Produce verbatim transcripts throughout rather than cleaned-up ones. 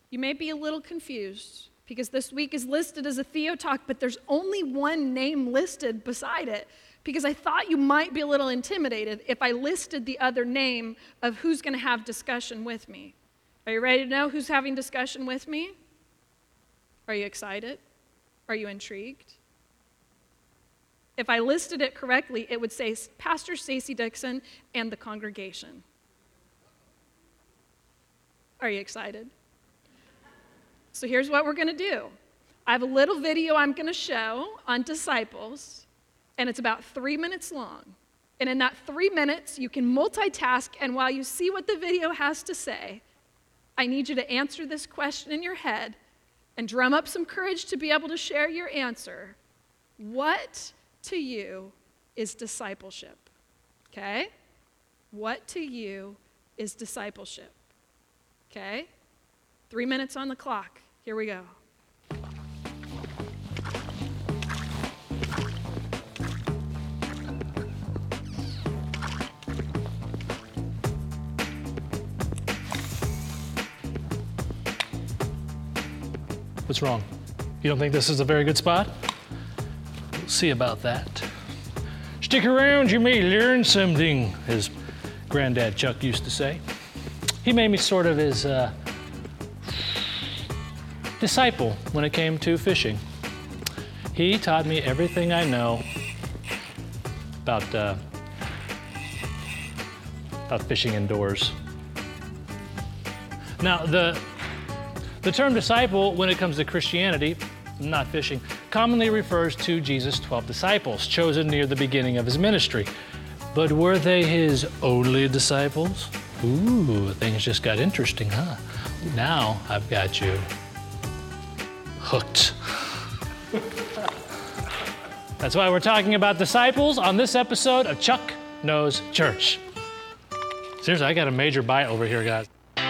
you may be a little confused because this week is listed as a Theo Talk, but there's only one name listed beside it because I thought you might be a little intimidated if I listed the other name of who's going to have discussion with me. Are you ready to know who's having discussion with me? Are you excited? Are you intrigued? If I listed it correctly, it would say Pastor Stacey Dixon and the congregation. Are you excited? So here's what we're going to do. I have a little video I'm going to show on disciples, and it's about three minutes long. And in that three minutes, you can multitask, and while you see what the video has to say, I need you to answer this question in your head and drum up some courage to be able to share your answer. What to you is discipleship? Okay? What to you is discipleship? Okay? Three minutes on the clock. Here we go. What's wrong? You don't think this is a very good spot? We'll see about that. Stick around, you may learn something, as Granddad Chuck used to say. He made me sort of his uh, disciple when it came to fishing. He taught me everything I know about, uh, about fishing indoors. Now, the The term disciple, when it comes to Christianity, not fishing, commonly refers to Jesus' twelve disciples, chosen near the beginning of his ministry. But were they his only disciples? Ooh, things just got interesting, huh? Now I've got you hooked. That's why we're talking about disciples on this episode of Chuck Knows Church. Seriously, I got a major bite over here, guys.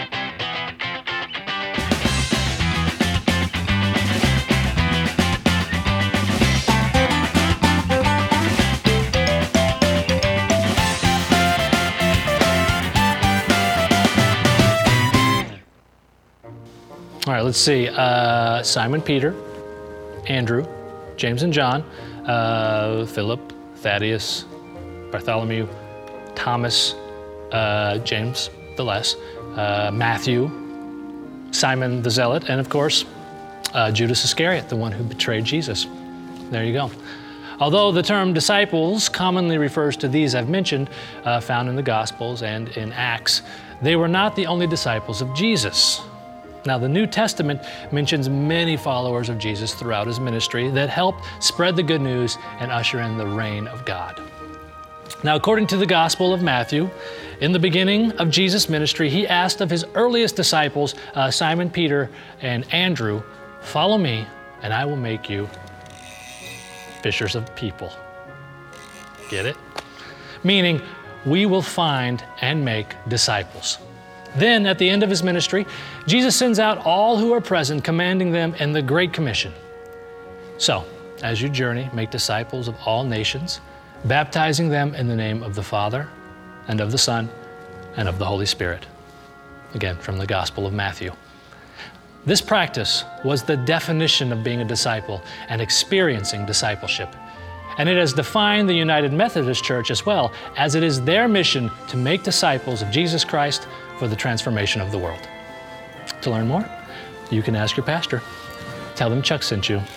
All right, let's see. Uh, Simon Peter, Andrew, James and John, uh, Philip, Thaddeus, Bartholomew, Thomas, uh, James the Less, uh, Matthew, Simon the Zealot, and of course, uh, Judas Iscariot, the one who betrayed Jesus. There you go. Although the term disciples commonly refers to these I've mentioned, uh, found in the Gospels and in Acts, they were not the only disciples of Jesus. Now, the New Testament mentions many followers of Jesus throughout his ministry that helped spread the good news and usher in the reign of God. Now, according to the Gospel of Matthew, in the beginning of Jesus' ministry, he asked of his earliest disciples, uh, Simon Peter and Andrew, "Follow me, and I will make you fishers of people." Get it? Meaning, we will find and make disciples. Then, at the end of his ministry, Jesus sends out all who are present, commanding them in the Great Commission. So, as you journey, make disciples of all nations, baptizing them in the name of the Father, and of the Son, and of the Holy Spirit. Again, from the Gospel of Matthew. This practice was the definition of being a disciple and experiencing discipleship. And it has defined the United Methodist Church as well, as it is their mission to make disciples of Jesus Christ for the transformation of the world. To learn more, you can ask your pastor. Tell them Chuck sent you.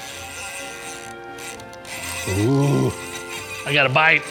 Ooh, I got a bite.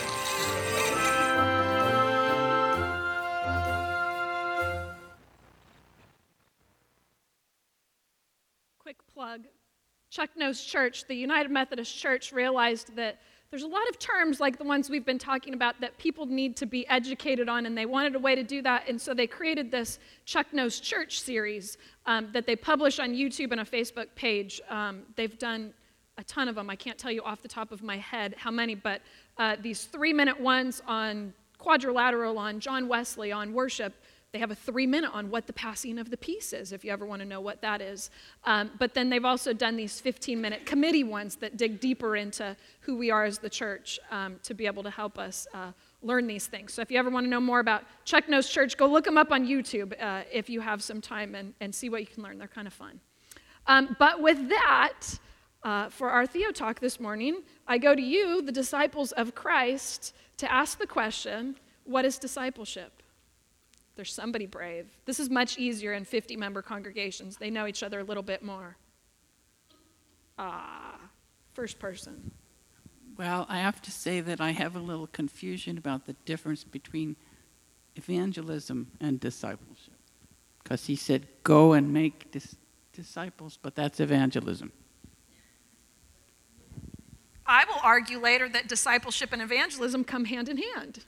Quick plug. Chuck Knows Church, the United Methodist Church, realized that there's a lot of terms like the ones we've been talking about that people need to be educated on, and they wanted a way to do that, and so they created this Chuck Knows Church series um, that they publish on YouTube and a Facebook page. Um, they've done a ton of them. I can't tell you off the top of my head how many, but uh, these three-minute ones on quadrilateral, on John Wesley, on worship, They have a three minute on what the passing of the peace is, if you ever want to know what that is. Um, but then they've also done these fifteen minute committee ones that dig deeper into who we are as the church um, to be able to help us uh, learn these things. So if you ever want to know more about Chuck Knows Church, go look them up on YouTube uh, if you have some time and, and see what you can learn. They're kind of fun. Um, but with that, uh, for our Theo Talk this morning, I go to you, the disciples of Christ, to ask the question, what is discipleship? There's somebody brave. This is much easier in fifty-member congregations. They know each other a little bit more. Ah, first person. Well, I have to say that I have a little confusion about the difference between evangelism and discipleship. Because he said, go and make dis- disciples, but that's evangelism. I will argue later that discipleship and evangelism come hand in hand.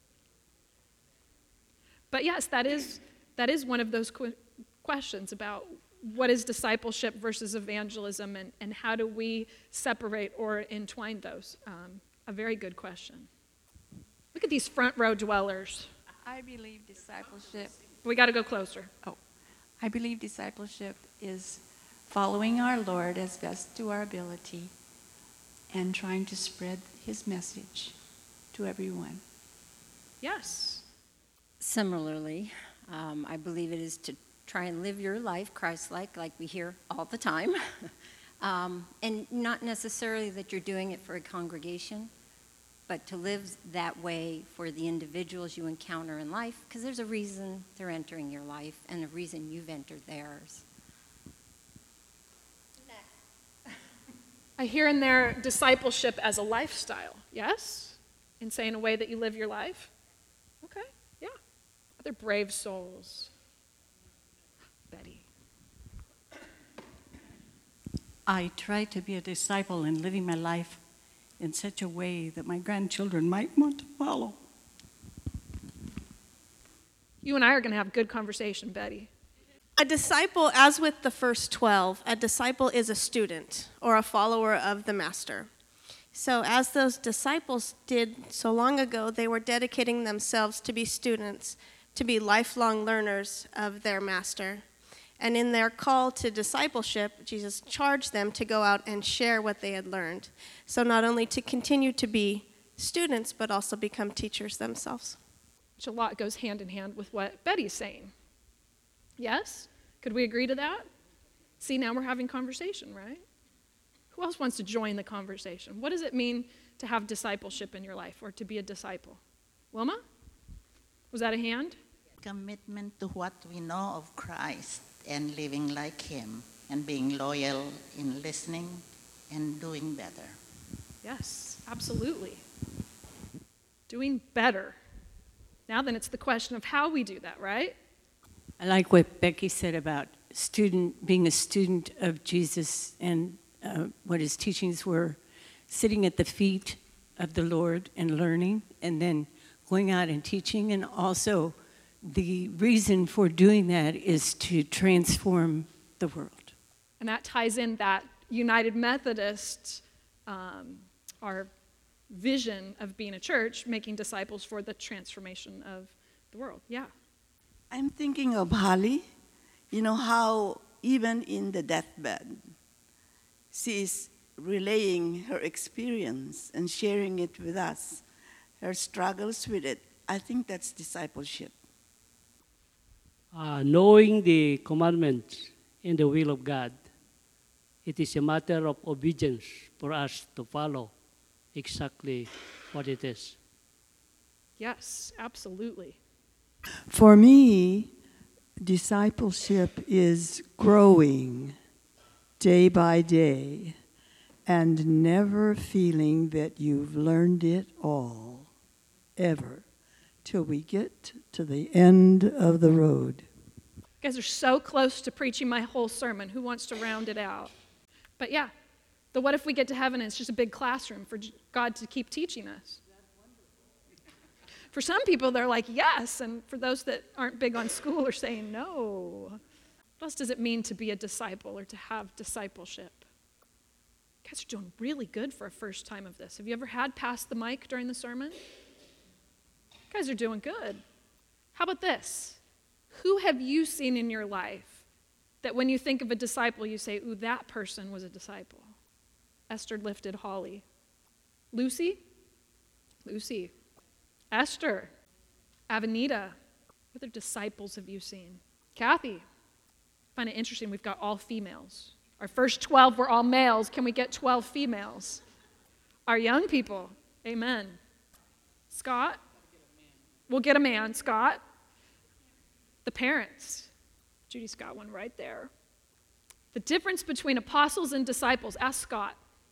But yes, that is, that is one of those qu- questions about what is discipleship versus evangelism, and, and how do we separate or entwine those? Um, a very good question. Look at these front row dwellers. I believe discipleship, We got to go closer. oh, I believe discipleship is following our Lord as best to our ability and trying to spread his message to everyone. Yes. Similarly, um, I believe it is to try and live your life Christ-like, like we hear all the time. um, and not necessarily that you're doing it for a congregation, but to live that way for the individuals you encounter in life, because there's a reason they're entering your life and a reason you've entered theirs. I hear in there discipleship as a lifestyle, yes? In saying a way that you live your life? Okay, yeah. Other brave souls. Betty. I try to be a disciple in living my life in such a way that my grandchildren might want to follow. You and I are going to have a good conversation, Betty. A disciple, as with the first twelve, a disciple is a student or a follower of the master. So as those disciples did so long ago, they were dedicating themselves to be students, to be lifelong learners of their master. And in their call to discipleship, Jesus charged them to go out and share what they had learned. So not only to continue to be students, but also become teachers themselves. Which a lot goes hand in hand with what Betty's saying. Yes? Could we agree to that? See, now we're having conversation, right? Who else wants to join the conversation? What does it mean to have discipleship in your life or to be a disciple? Wilma? Was that a hand? Commitment to what we know of Christ and living like him and being loyal in listening and doing better. Yes, absolutely. Doing better. Now then it's the question of how we do that, right? I like what Becky said about student being a student of Jesus and uh, what his teachings were, sitting at the feet of the Lord and learning, and then going out and teaching. And also the reason for doing that is to transform the world. And that ties in that United Methodist, um, our vision of being a church, making disciples for the transformation of the world. Yeah. I'm thinking of Holly. You know how even in the deathbed, she is relaying her experience and sharing it with us, her struggles with it. I think that's discipleship. Uh, knowing the commandments and the will of God, it is a matter of obedience for us to follow exactly what it is. Yes, absolutely. For me, discipleship is growing day by day and never feeling that you've learned it all, ever, till we get to the end of the road. You guys are so close to preaching my whole sermon. Who wants to round it out? But yeah, the what if we get to heaven and it's just a big classroom for God to keep teaching us? For some people, they're like, yes. And for those that aren't big on school are saying, no. What else does it mean to be a disciple or to have discipleship? You guys are doing really good for a first time of this. Have you ever had pass the mic during the sermon? You guys are doing good. How about this? Who have you seen in your life that when you think of a disciple, you say, ooh, that person was a disciple? Esther lifted Holly. Lucy? Lucy. Esther. Avenita. What other disciples have you seen? Kathy. I find it interesting we've got all females. Our first twelve were all males. Can we get twelve females? Our young people. Amen. Scott? We'll get a man. Scott? The parents. Judy's got one right there. The difference between apostles and disciples. Ask Scott.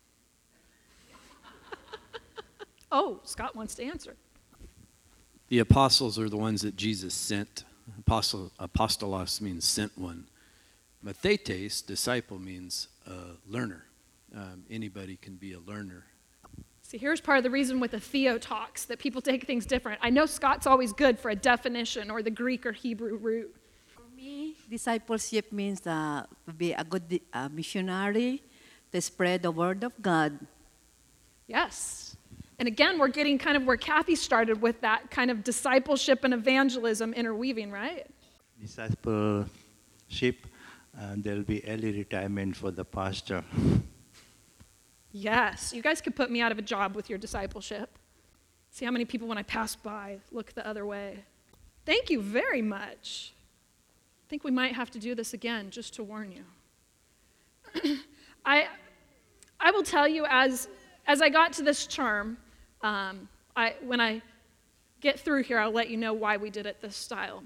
Oh, Scott wants to answer. The apostles are the ones that Jesus sent. Apostle, apostolos means sent one. Mathetes, disciple, means uh, learner. Um, anybody can be a learner. See, here's part of the reason with the theotalks that people take things different. I know Scott's always good for a definition or the Greek or Hebrew root. For me, discipleship means uh, to be a good uh, missionary, to spread the word of God. Yes. And again, we're getting kind of where Kathy started with that kind of discipleship and evangelism interweaving, right? Discipleship, uh, there'll be early retirement for the pastor. Yes, you guys could put me out of a job with your discipleship. See how many people when I pass by look the other way. Thank you very much. I think we might have to do this again, just to warn you. I, I will tell you, as, as I got to this term, um, I, when I get through here, I'll let you know why we did it this style.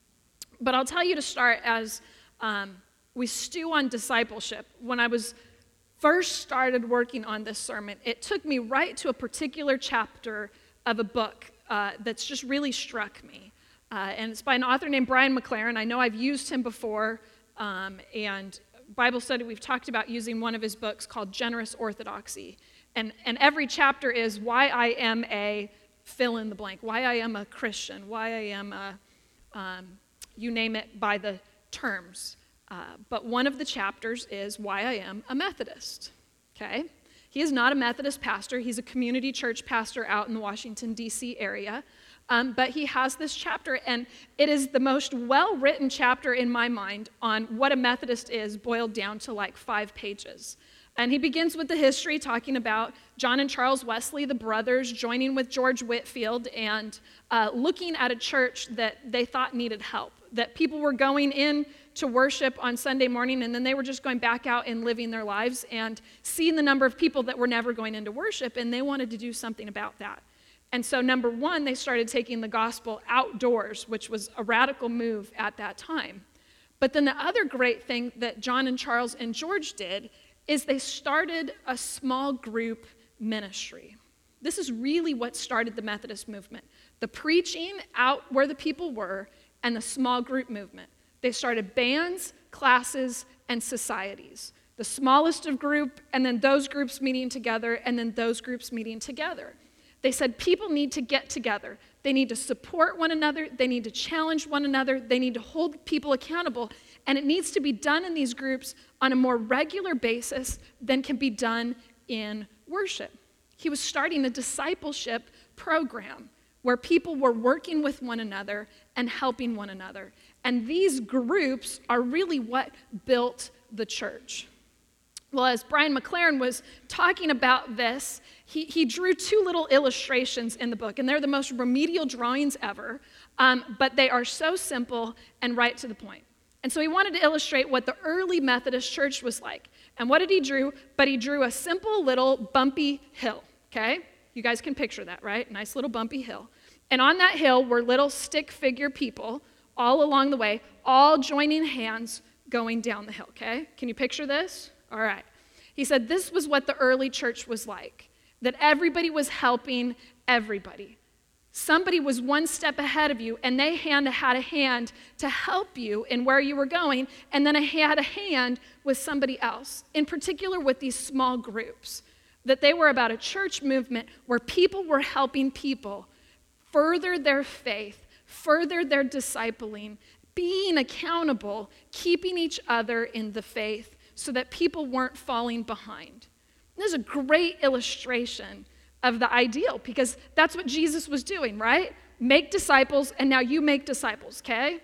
But I'll tell you to start as um, we stew on discipleship. When I was first started working on this sermon, it took me right to a particular chapter of a book uh, that's just really struck me. Uh, and it's by an author named Brian McLaren. I know I've used him before, um, and Bible study, we've talked about using one of his books called Generous Orthodoxy. And, and every chapter is why I am a fill in the blank, why I am a Christian, why I am a, um, you name it by the terms. Uh, but one of the chapters is why I am a Methodist, okay? He is not a Methodist pastor. He's a community church pastor out in the Washington, D C area. Um, but he has this chapter, and it is the most well-written chapter in my mind on what a Methodist is, boiled down to like five pages. And he begins with the history, talking about John and Charles Wesley, the brothers, joining with George Whitefield and uh, looking at a church that they thought needed help, that people were going in to worship on Sunday morning, and then they were just going back out and living their lives and seeing the number of people that were never going into worship, and they wanted to do something about that. And so, number one, they started taking the gospel outdoors, which was a radical move at that time. But then the other great thing that John and Charles and George did is they started a small group ministry. This is really what started the Methodist movement. The preaching out where the people were and the small group movement. They started bands, classes, and societies. The smallest of group, and then those groups meeting together, and then those groups meeting together. They said people need to get together. They need to support one another. They need to challenge one another. They need to hold people accountable. And it needs to be done in these groups on a more regular basis than can be done in worship. He was starting a discipleship program where people were working with one another and helping one another. And these groups are really what built the church. Well, as Brian McLaren was talking about this, he, he drew two little illustrations in the book, and they're the most remedial drawings ever, um, but they are so simple and right to the point. And so he wanted to illustrate what the early Methodist church was like. And what did he drew? But he drew a simple little bumpy hill, okay? You guys can picture that, right? Nice little bumpy hill. And on that hill were little stick figure people all along the way, all joining hands going down the hill, okay? Can you picture this? All right. He said this was what the early church was like, that everybody was helping everybody. Somebody was one step ahead of you, and they had a hand to help you in where you were going, and then had a hand with somebody else, in particular with these small groups, that they were about a church movement where people were helping people further their faith, further their discipling, being accountable, keeping each other in the faith, so that people weren't falling behind. This is a great illustration of the ideal, because that's what Jesus was doing, right? Make disciples, and now you make disciples, okay?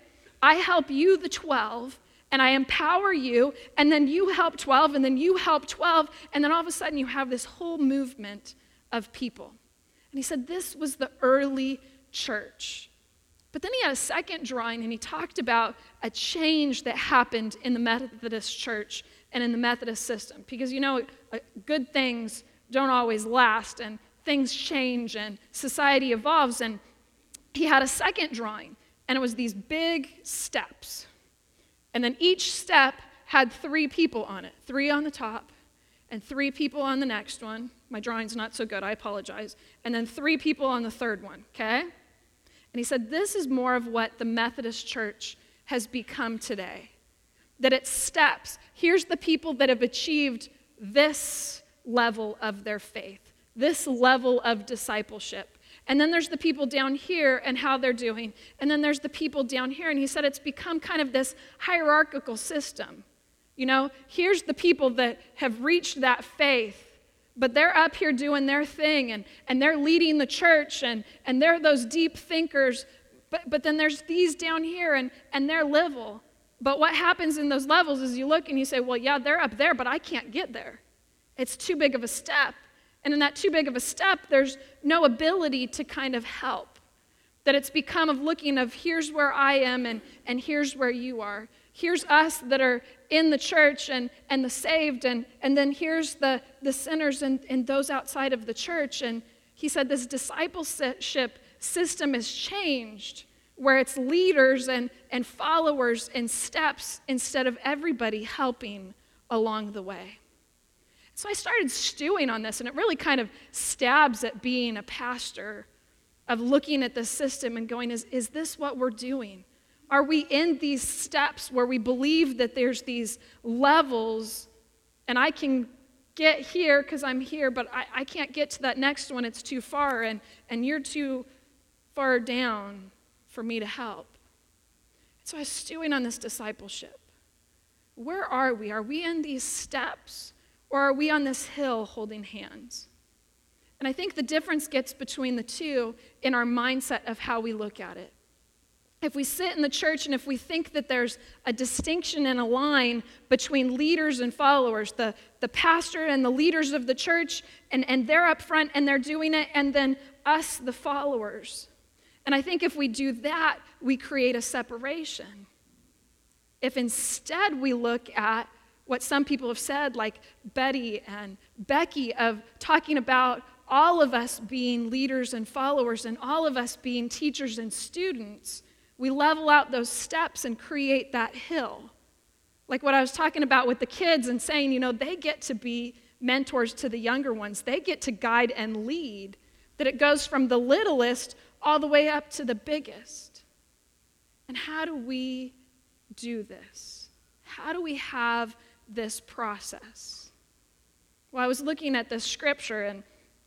I help you, the twelve, and I empower you, and then you help twelve, and then you help twelve, and then all of a sudden you have this whole movement of people. And he said this was the early church. But then he had a second drawing, and he talked about a change that happened in the Methodist church and in the Methodist system. Because, you know, good things don't always last, and things change, and society evolves. And he had a second drawing, and it was these big steps. And then each step had three people on it, three on the top, and three people on the next one. My drawing's not so good, I apologize. And then three people on the third one, okay? And he said, this is more of what the Methodist church has become today. That it's steps. Here's the people that have achieved this level of their faith, this level of discipleship. And then there's the people down here and how they're doing. And then there's the people down here. And he said it's become kind of this hierarchical system. You know, here's the people that have reached that faith, but they're up here doing their thing, and, and they're leading the church, and, and they're those deep thinkers. But, but then there's these down here, and, and they're level. But what happens in those levels is you look and you say, well, yeah, they're up there, but I can't get there. It's too big of a step. And in that too big of a step, there's no ability to kind of help. That it's become of looking of here's where I am and, and here's where you are. Here's us that are in the church and, and the saved, and, and then here's the, the sinners and, and those outside of the church. And he said this discipleship system has changed, where it's leaders and, and followers and steps instead of everybody helping along the way. So I started stewing on this, and it really kind of stabs at being a pastor, of looking at the system and going, is, is this what we're doing? Are we in these steps where we believe that there's these levels, and I can get here because I'm here, but I, I can't get to that next one, it's too far, and, and you're too far down for me to help. So I was stewing on this discipleship. Where are we? Are we in these steps? Or are we on this hill holding hands? And I think the difference gets between the two in our mindset of how we look at it. If we sit in the church and if we think that there's a distinction and a line between leaders and followers, the, the pastor and the leaders of the church, and, and they're up front and they're doing it, and then us, the followers. And I think if we do that, we create a separation. If instead we look at what some people have said, like Betty and Becky, of talking about all of us being leaders and followers and all of us being teachers and students, we level out those steps and create that hill. Like what I was talking about with the kids and saying, you know, they get to be mentors to the younger ones. They get to guide and lead. That it goes from the littlest all the way up to the biggest. And how do we do this? How do we have this process? Well, I was looking at this scripture, and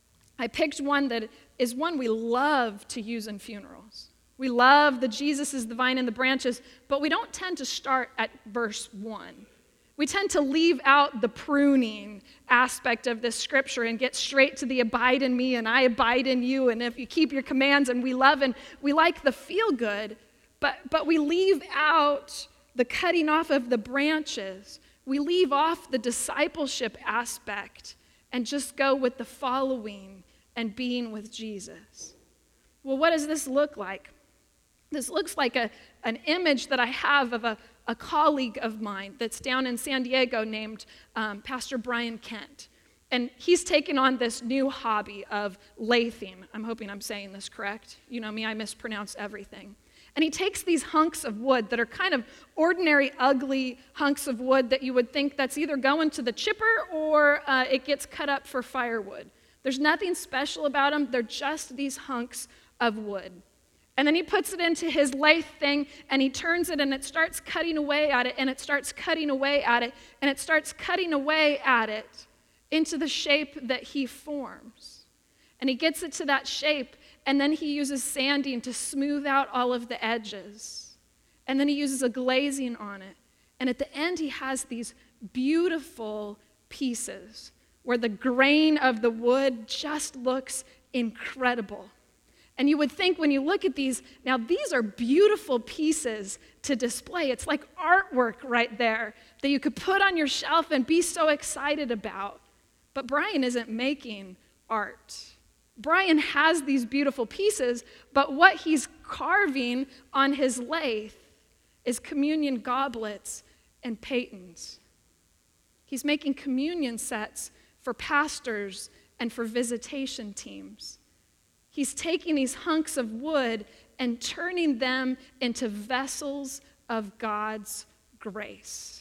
I picked one that is one we love to use in funerals. We love that Jesus is the vine and the branches, but we don't tend to start at verse one. We tend to leave out the pruning aspect of this scripture and get straight to the abide in me and I abide in you, and if you keep your commands, and we love and we like the feel good, but, but we leave out the cutting off of the branches. We leave off the discipleship aspect and just go with the following and being with Jesus. Well, what does this look like? This looks like a, an image that I have of a, a colleague of mine that's down in San Diego named um, Pastor Brian Kent. And he's taken on this new hobby of lathing. I'm hoping I'm saying this correct. You know me, I mispronounce everything. And he takes these hunks of wood that are kind of ordinary, ugly hunks of wood that you would think that's either going to the chipper or uh, it gets cut up for firewood. There's nothing special about them. They're just these hunks of wood. And then he puts it into his lathe thing, and he turns it, and it starts cutting away at it, and it starts cutting away at it, and it starts cutting away at it into the shape that he forms. And he gets it to that shape, and then he uses sanding to smooth out all of the edges. And then he uses a glazing on it. And at the end, he has these beautiful pieces where the grain of the wood just looks incredible. And you would think when you look at these, now these are beautiful pieces to display. It's like artwork right there that you could put on your shelf and be so excited about. But Brian isn't making art. Brian has these beautiful pieces, but what he's carving on his lathe is communion goblets and patens. He's making communion sets for pastors and for visitation teams. He's taking these hunks of wood and turning them into vessels of God's grace.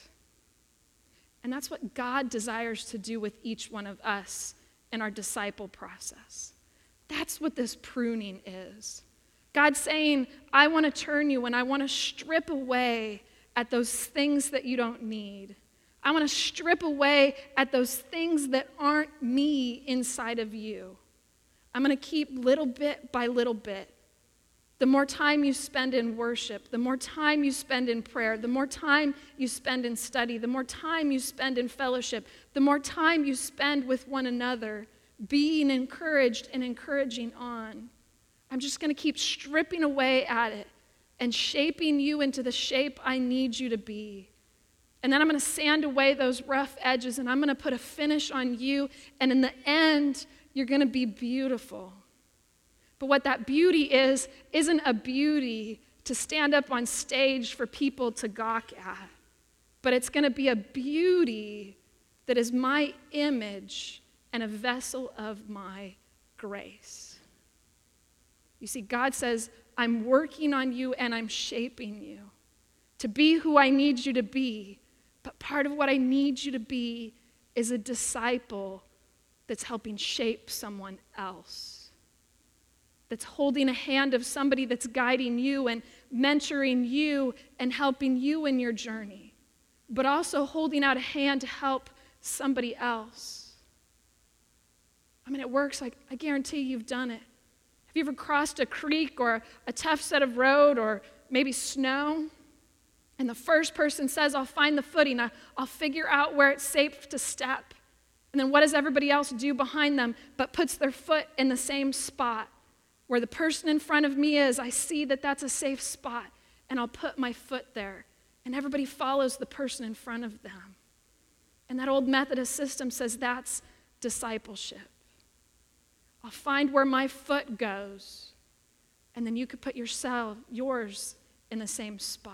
And that's what God desires to do with each one of us in our disciple process. That's what this pruning is. God's saying, I want to turn you and I want to strip away at those things that you don't need. I want to strip away at those things that aren't me inside of you. I'm going to keep little bit by little bit. The more time you spend in worship, the more time you spend in prayer, the more time you spend in study, the more time you spend in fellowship, the more time you spend with one another, being encouraged and encouraging on. I'm just going to keep stripping away at it and shaping you into the shape I need you to be. And then I'm going to sand away those rough edges and I'm going to put a finish on you. And in the end, you're going to be beautiful. But what that beauty is, isn't a beauty to stand up on stage for people to gawk at. But it's going to be a beauty that is my image and a vessel of my grace. You see, God says, I'm working on you and I'm shaping you to be who I need you to be. But part of what I need you to be is a disciple that's helping shape someone else, that's holding a hand of somebody that's guiding you and mentoring you and helping you in your journey, but also holding out a hand to help somebody else. I mean, it works. Like, I guarantee you've done it. Have you ever crossed a creek or a tough set of road or maybe snow? And the first person says, I'll find the footing. I'll figure out where it's safe to step. And then what does everybody else do behind them but puts their foot in the same spot where the person in front of me is? I see that that's a safe spot, and I'll put my foot there. And everybody follows the person in front of them. And that old Methodist system says that's discipleship. I'll find where my foot goes, and then you could put yourself, yours, in the same spot.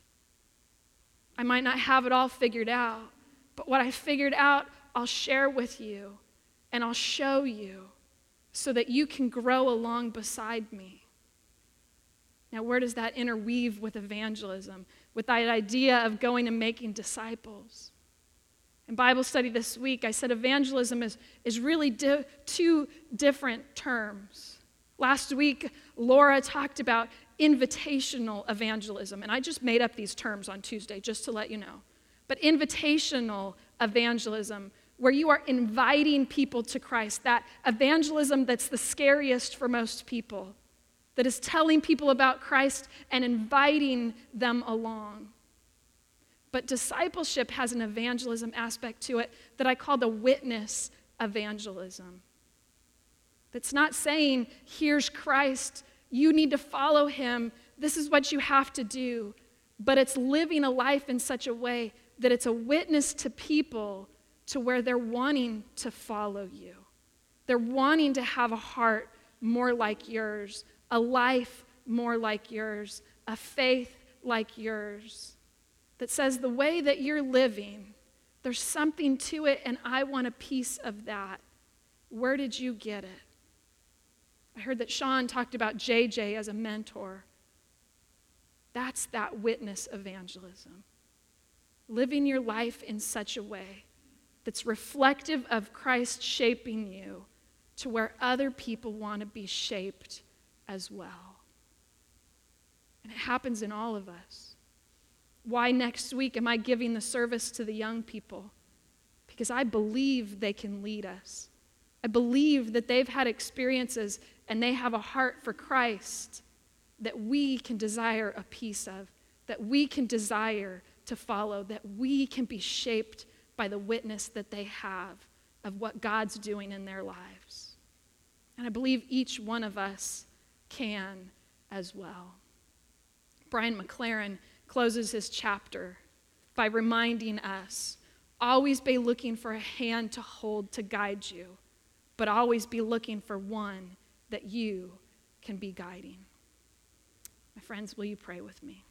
I might not have it all figured out, but what I figured out, I'll share with you, and I'll show you so that you can grow along beside me. Now, where does that interweave with evangelism, with that idea of going and making disciples? In Bible study this week, I said evangelism is, is really di- two different terms. Last week, Laura talked about invitational evangelism, and I just made up these terms on Tuesday just to let you know. But invitational evangelism, where you are inviting people to Christ, that evangelism that's the scariest for most people, that is telling people about Christ and inviting them along. But discipleship has an evangelism aspect to it that I call the witness evangelism. That's not saying, here's Christ, you need to follow him, this is what you have to do. But it's living a life in such a way that it's a witness to people to where they're wanting to follow you. They're wanting to have a heart more like yours, a life more like yours, a faith like yours. That says the way that you're living, there's something to it, and I want a piece of that. Where did you get it? I heard that Sean talked about J J as a mentor. That's that witness evangelism. Living your life in such a way that's reflective of Christ shaping you to where other people want to be shaped as well. And it happens in all of us. Why next week am I giving the service to the young people? Because I believe they can lead us. I believe that they've had experiences and they have a heart for Christ that we can desire a piece of, that we can desire to follow, that we can be shaped by the witness that they have of what God's doing in their lives. And I believe each one of us can as well. Brian McLaren closes his chapter by reminding us, always be looking for a hand to hold to guide you, but always be looking for one that you can be guiding. My friends, will you pray with me?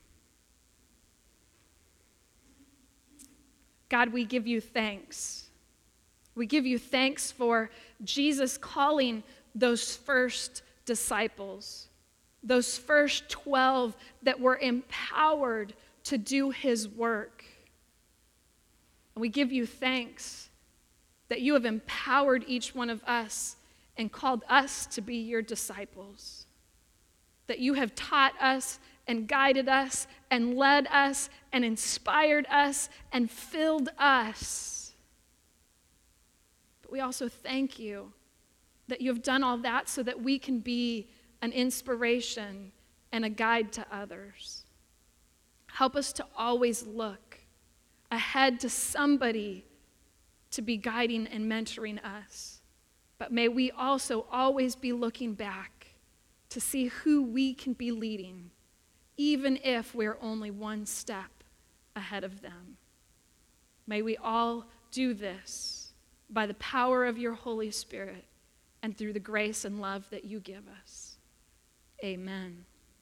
God, we give you thanks. We give you thanks for Jesus calling those first disciples, those first twelve that were empowered to do his work. And we give you thanks that you have empowered each one of us and called us to be your disciples, that you have taught us and guided us and led us and inspired us and filled us. But we also thank you that you have done all that so that we can be an inspiration and a guide to others. Help us to always look ahead to somebody to be guiding and mentoring us. But may we also always be looking back to see who we can be leading, even if we're only one step ahead of them. May we all do this by the power of your Holy Spirit and through the grace and love that you give us. Amen.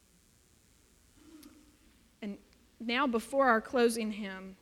And now, before our closing hymn,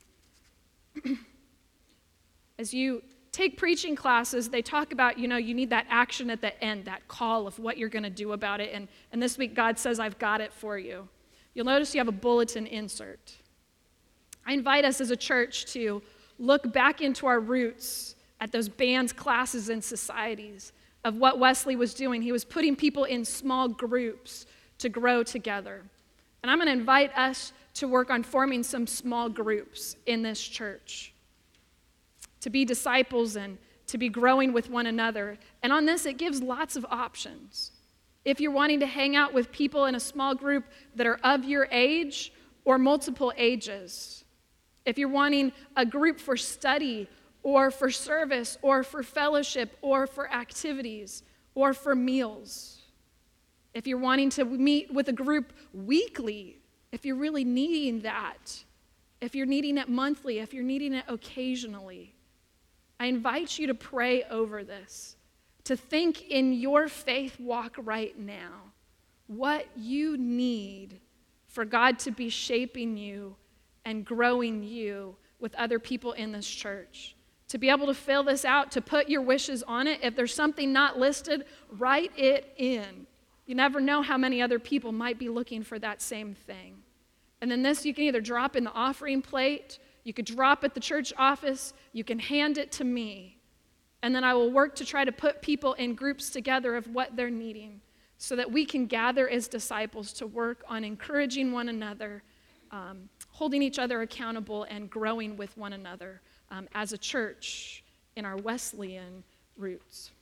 as you take preaching classes, they talk about, you know, you need that action at the end, that call of what you're going to do about it. And, and this week, God says, I've got it for you. You'll notice you have a bulletin insert. I invite us as a church to look back into our roots at those bands, classes, and societies of what Wesley was doing. He was putting people in small groups to grow together. And I'm going to invite us to work on forming some small groups in this church, to be disciples and to be growing with one another. And on this, it gives lots of options. If you're wanting to hang out with people in a small group that are of your age or multiple ages, if you're wanting a group for study or for service or for fellowship or for activities or for meals, if you're wanting to meet with a group weekly, if you're really needing that, if you're needing it monthly, if you're needing it occasionally, I invite you to pray over this, to think in your faith walk right now what you need for God to be shaping you and growing you with other people in this church. To be able to fill this out, to put your wishes on it. If there's something not listed, write it in. You never know how many other people might be looking for that same thing. And then this you can either drop in the offering plate, you could drop at the church office, you can hand it to me. And then I will work to try to put people in groups together of what they're needing so that we can gather as disciples to work on encouraging one another, um, holding each other accountable, and growing with one another um, as a church in our Wesleyan roots.